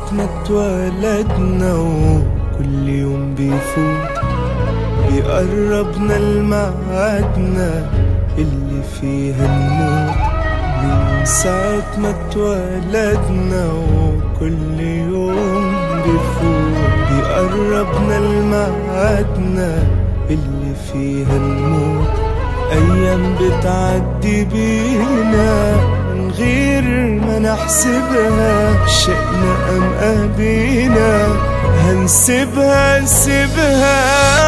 ما اتولدنا وكل يوم بيفوت بيقربنا لميعادنا اللي فيها نموت. من ساعة ما اتولدنا وكل يوم بيفوت بيقربنا لميعادنا اللي فيها نموت. أيام بتعدي بينا من غير ما نحسبها، شئنا أم أبينا هنسيبها نسيبها.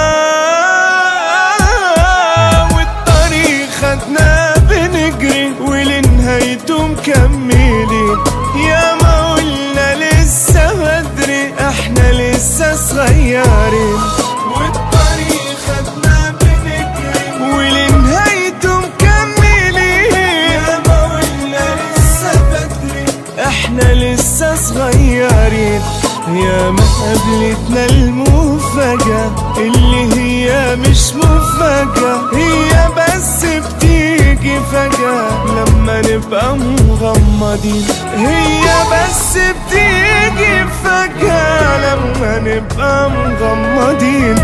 والطريق خدنا بنجري ولنهايته مكملين، يا ما قلنا لسه بدري احنا لسه صغيرين. والطريق خدنا بنجري ولنهايته مكملين، يا ما قلنا لسه بدري احنا لسه صغيرين. يا ما قابلتنا المفاجأة اللي هي مش مفاجأة، هي بس بتيجي فجأة لما نبقى مغمضين. هي بس بتيجي فجأة لما نبقى مغمضين.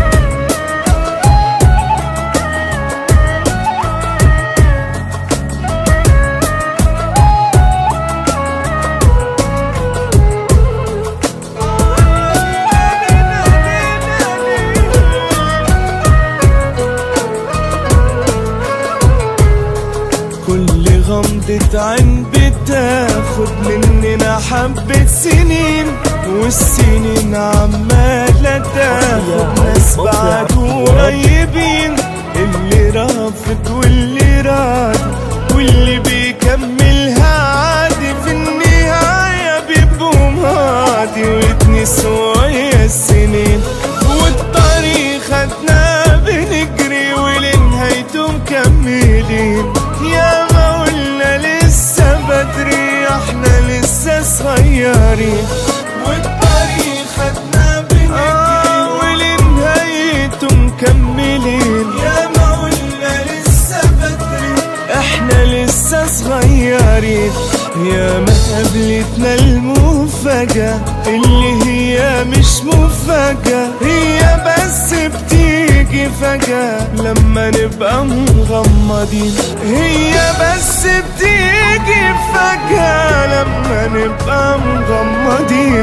كل غمضة عين بتاخد مننا حبة سنين، والسنين عمالة تاخد ناس بعد وقريبين. اللي رافض واللي راضي واللي بيكملها عادي، في النهاية بيبقوا ماضي ويتنسوا ويا السنين. والطريق خدنا بنجري ولنهايته مكملين، يا ما قلنا لسه بدري احنا لسه صغيرين. والطريق خدنا بنجري ولنهايته مكملين، يا ما قلنا لسه بدري احنا لسه صغيرين. يا ما قابلتنا المفاجأة اللي هي مش مفاجأة، هي بس بتيجي فجأة لما نبقى مغمضين. هي بس بتيجي فجأة لما نبقى مغمضين.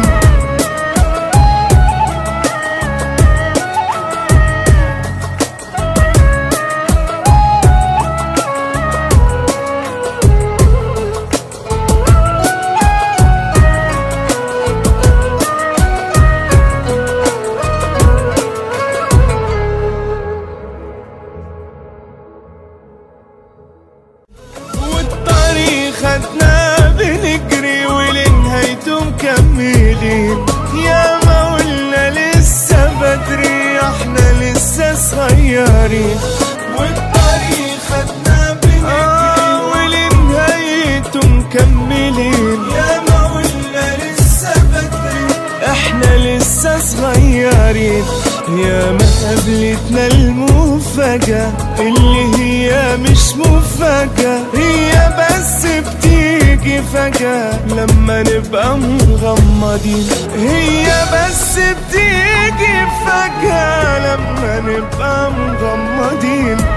خدنا بنجري ولنهايته مكملين، يا ما قلنا لسه بدري احنا لسه صغيرين. والطريق خدنا بنجري ولنهايته مكملين، يا ما قلنا لسه بدري احنا لسه صغيرين. يا ما قابلتنا المفاجأة اللي هي مش مفاجأة، هي بس بتيجي فجأة لما نبقى مغمضين. هي بس بتيجي فجأة لما نبقى مغمضين.